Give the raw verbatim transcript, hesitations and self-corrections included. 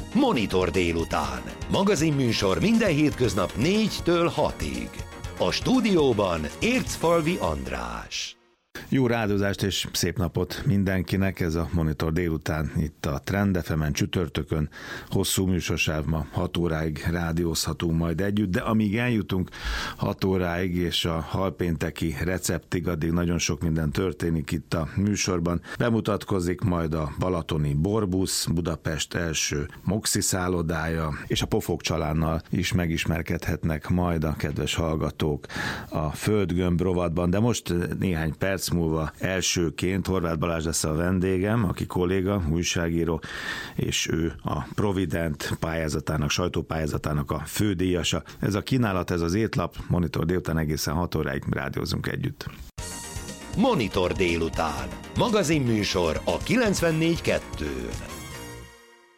Monitor délután. Magazinműsor minden hétköznap négytől hatig. A stúdióban Ércfalvi András. Jó rádozást és szép napot mindenkinek, ez a Monitor délután itt a Trend ef emen csütörtökön, hosszú műsorsáv, ma hat óráig rádiózhatunk majd együtt, de amíg eljutunk hat óráig és a halpénteki receptig, addig nagyon sok minden történik itt a műsorban. Bemutatkozik majd a balatoni Borbusz, Budapest első Moxi szállodája, és a Pofok csalánnal is megismerkedhetnek majd a kedves hallgatók a Földgömb rovatban, de most néhány perc múlva elsőként Horváth Balázs lesz a vendégem, aki kolléga, újságíró, és ő a Provident pályázatának, sajtópályázatának a fődíjasa. Ez a kínálat, ez az étlap, Monitor délután egészen hat óráig rádiózunk együtt. Monitor délután. Magazinműsor a kilencvennégy kettőn.